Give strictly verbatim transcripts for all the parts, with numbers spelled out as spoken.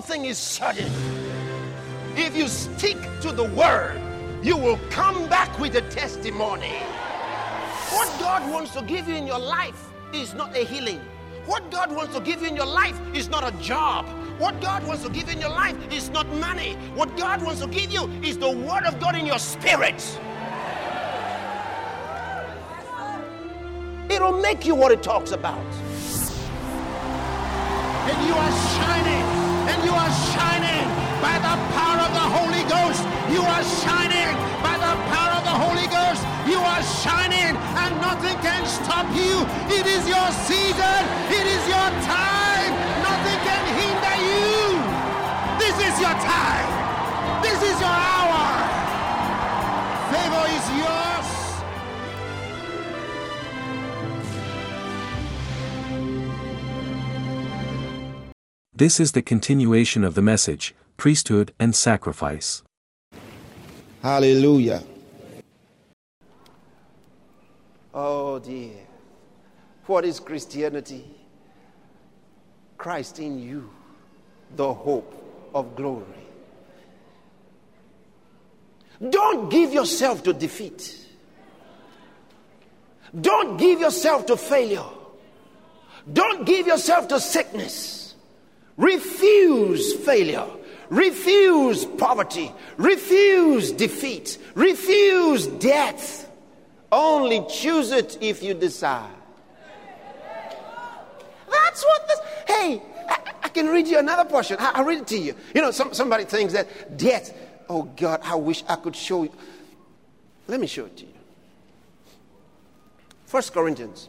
thing is certain. If you stick to the word, you will come back with a testimony. What God wants to give you in your life is not a healing. What God wants to give you in your life is not a job. What God wants to give you in your life is not money. What God wants to give you is the word of God in your spirit. It'll make you what it talks about. And you are shining, and you are shining by the power of the Holy Ghost. You are shining by the power of the Holy Ghost. You are shining, and nothing can stop you. It is your season. It is your time. Nothing can hinder you. This is your time. This is your hour. Favor is yours. This is the continuation of the message, Priesthood and Sacrifice. Hallelujah. Oh dear. What is Christianity? Christ in you, the hope of glory. Don't give yourself to defeat. Don't give yourself to failure. Don't give yourself to sickness. Refuse failure. Refuse poverty. Refuse defeat. Refuse death. Only choose it if you decide. That's what this... Hey, I, I can read you another portion. I, I'll read it to you. You know, some, somebody thinks that death... Oh, God, I wish I could show you. Let me show it to you. First Corinthians.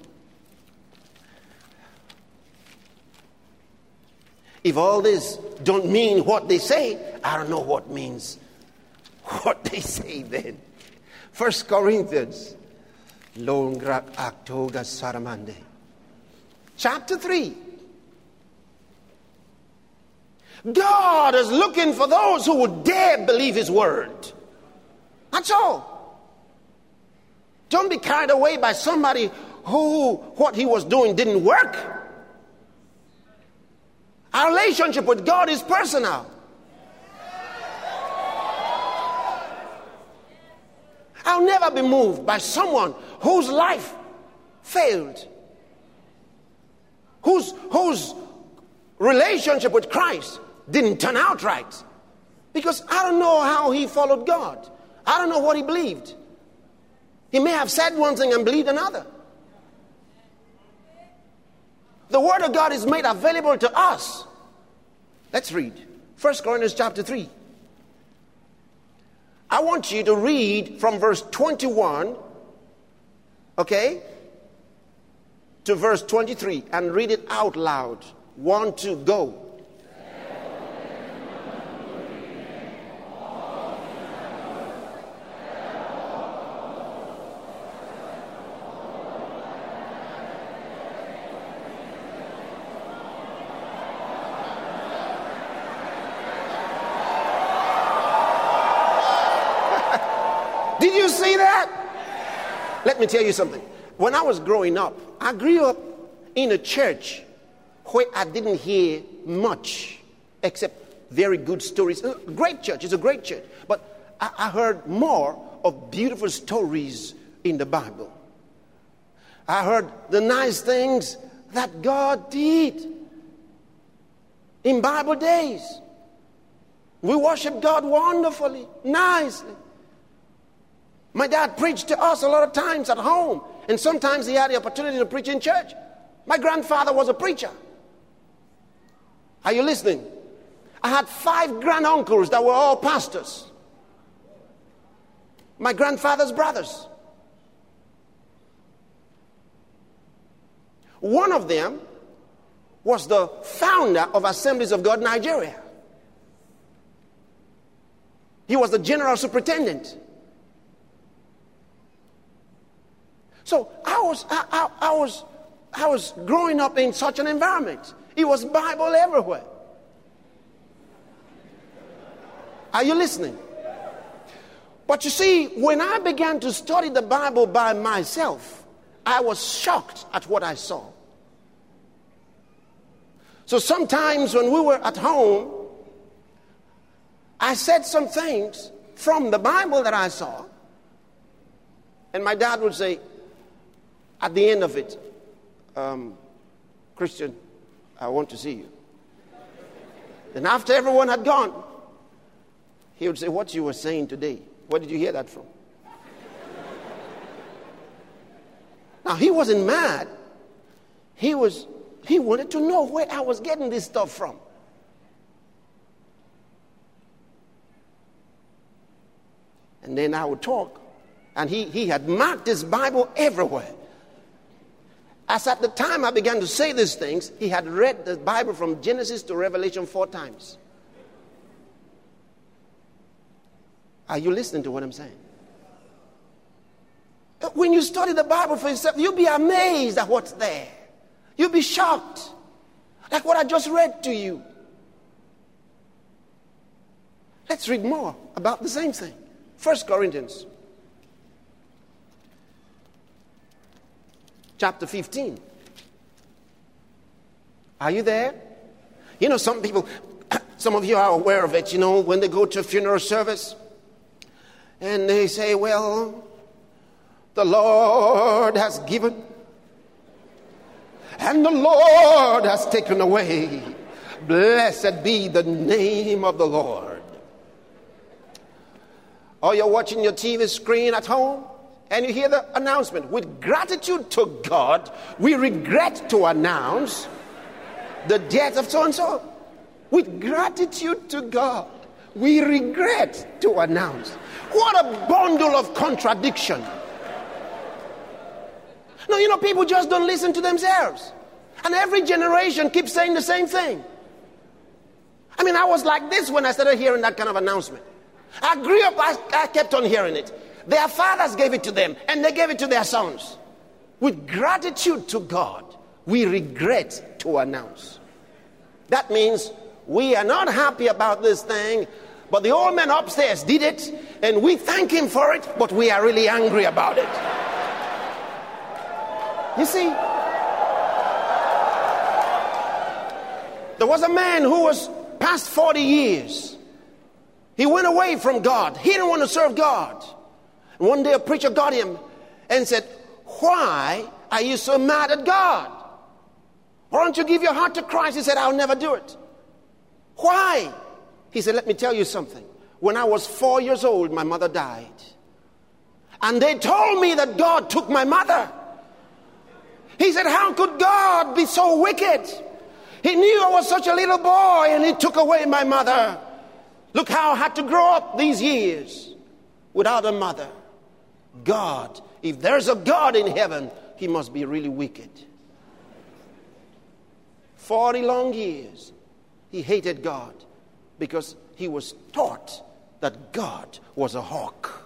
If all this don't mean what they say, I don't know what means what they say then. First Corinthians, Longrak Aktoga Saramande. Chapter three. God is looking for those who would dare believe his word. That's all. Don't be carried away by somebody who what he was doing didn't work. Our relationship with God is personal. I'll never be moved by someone whose life failed, whose, whose relationship with Christ didn't turn out right. Because I don't know how he followed God. I don't know what he believed. He may have said one thing and believed another. The word of God is made available to us. Let's read First Corinthians chapter three. I want you to read from verse twenty-one, okay, to verse twenty-three and read it out loud. One, two, go. Did you see that? Let me tell you something. When I was growing up, I grew up in a church where I didn't hear much except very good stories. A great church. It's a great church. But I, I heard more of beautiful stories in the Bible. I heard the nice things that God did in Bible days. We worship God wonderfully, nicely. My dad preached to us a lot of times at home, and sometimes he had the opportunity to preach in church. My grandfather was a preacher. Are you listening? I had five granduncles that were all pastors. My grandfather's brothers. One of them was the founder of Assemblies of God Nigeria. He was the general superintendent. So I was, I, I, I was, I was growing up in such an environment. It was Bible everywhere. Are you listening? But you see, when I began to study the Bible by myself, I was shocked at what I saw. So sometimes when we were at home I said some things from the Bible that I saw, and my dad would say, at the end of it, um, Christian, I want to see you. And after everyone had gone, he would say, what you were saying today, where did you hear that from? Now, he wasn't mad. He was, he wanted to know where I was getting this stuff from. And then I would talk. And he, he had marked his Bible everywhere. As at the time I began to say these things, he had read the Bible from Genesis to Revelation four times. Are you listening to what I'm saying? When you study the Bible for yourself, you'll be amazed at what's there. You'll be shocked. Like what I just read to you. Let's read more about the same thing. First Corinthians chapter fifteen. Are you there? You know, some people, some of you are aware of it, you know, when they go to a funeral service and they say, well, the Lord has given and the Lord has taken away. Blessed be the name of the Lord. Or you're watching your T V screen at home and you hear the announcement, with gratitude to God, we regret to announce the death of so-and-so. With gratitude to God, we regret to announce. What a bundle of contradiction. No, you know, people just don't listen to themselves. And every generation keeps saying the same thing. I mean, I was like this when I started hearing that kind of announcement. I grew up, I, I kept on hearing it. Their fathers gave it to them, and they gave it to their sons. With gratitude to God, we regret to announce. That means we are not happy about this thing, but the old man upstairs did it, and we thank him for it, but we are really angry about it. You see, there was a man who was past forty years. He went away from God. He didn't want to serve God. And one day a preacher got him and said, why are you so mad at God? Why don't you give your heart to Christ? He said, I'll never do it. Why? He said, let me tell you something. When I was four years old, my mother died. And they told me that God took my mother. He said, how could God be so wicked? He knew I was such a little boy and he took away my mother. Look how I had to grow up these years without a mother. God, if there's a God in heaven, he must be really wicked. Forty long years, he hated God because he was taught that God was a hawk.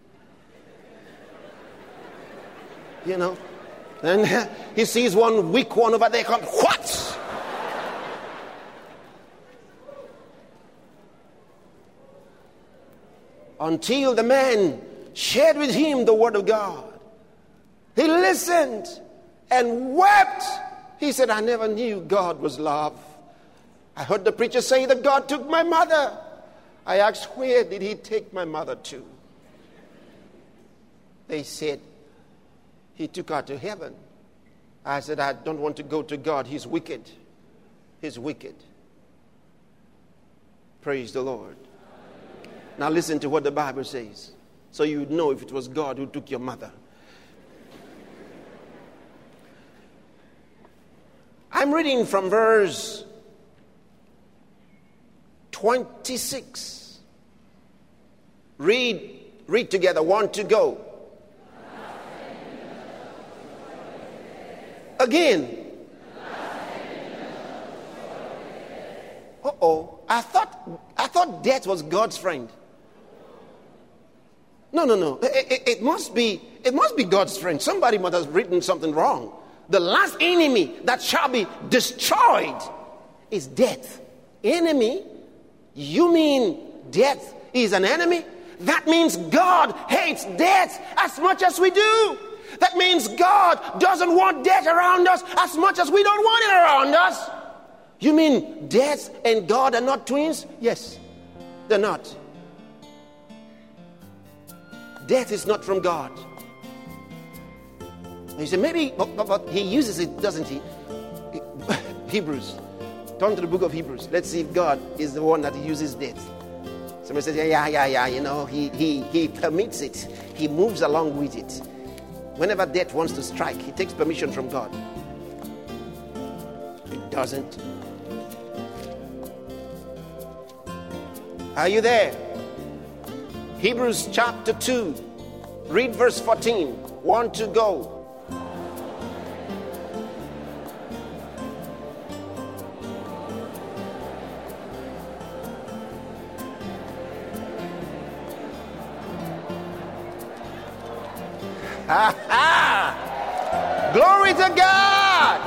You know? And he sees one weak one over there come, what? Until the man shared with him the word of God. He listened and wept. He said, I never knew God was love. I heard the preacher say that God took my mother. I asked, where did he take my mother to? They said, he took her to heaven. I said, I don't want to go to God. He's wicked. He's wicked. Praise the Lord. Now listen to what the Bible says, so you would know if it was God who took your mother. I'm reading from verse twenty-six. Read, read together. One to go. Again. Uh-oh. I thought I thought death was God's friend. No, no, no. It, it, it must be it must be God's friend. Somebody must have written something wrong. The last enemy that shall be destroyed is death. Enemy? You mean death is an enemy? That means God hates death as much as we do. That means God doesn't want death around us as much as we don't want it around us. You mean death and God are not twins? Yes. They're not. Death is not from God. And you say, maybe, but, but, but he uses it, doesn't he? Hebrews. Turn to the book of Hebrews. Let's see if God is the one that uses death. Somebody says, yeah, yeah, yeah, yeah, you know, he, he, he permits it. He moves along with it. Whenever death wants to strike, he takes permission from God. It doesn't. Are you there? Hebrews chapter two. Read verse fourteen. One to go. Glory to God.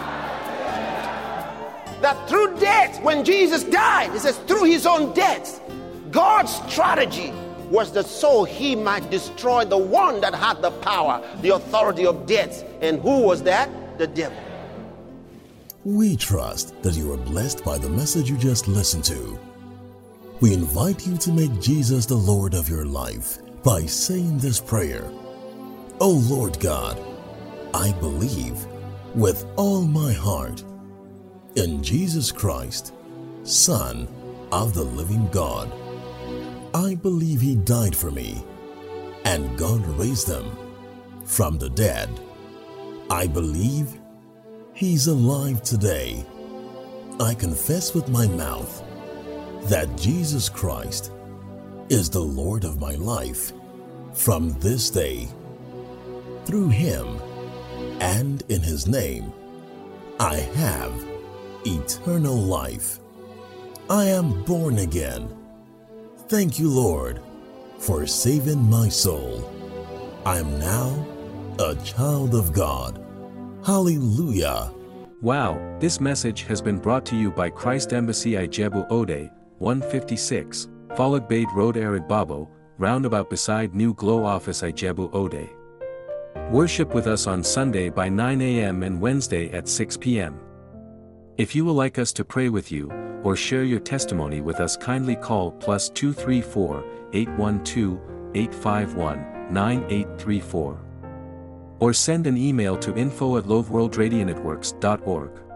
That through death, when Jesus died, it says through his own death, God's strategy was that so he might destroy the one that had the power, the authority of death. And who was that? The devil. We trust that you are blessed by the message you just listened to. We invite you to make Jesus the Lord of your life by saying this prayer. O Lord God, I believe with all my heart in Jesus Christ, Son of the living God. I believe he died for me, and God raised him from the dead. I believe he's alive today. I confess with my mouth that Jesus Christ is the Lord of my life from this day. Through him and in his name, I have eternal life. I am born again. Thank you, Lord, for saving my soul. I am now a child of God. Hallelujah. Wow, this message has been brought to you by Christ Embassy Ijebu Ode, one fifty-six, Folog Bade Road Arid Babo, roundabout beside New Glow Office Ijebu Ode. Worship with us on Sunday by nine a m and Wednesday at six p m If you would like us to pray with you, or share your testimony with us, kindly call plus two three four, eight one two, eight five one, nine eight three four. Or send an email to info at loveworldradionetworks dot org.